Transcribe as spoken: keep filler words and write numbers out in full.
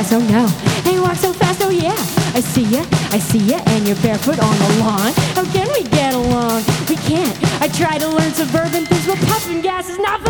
fast, oh no. And you walk so fast, oh yeah. I see ya, I see ya, and you're barefoot on the lawn. How can we get along? We can't. I try to learn suburban things, but puffing gas is not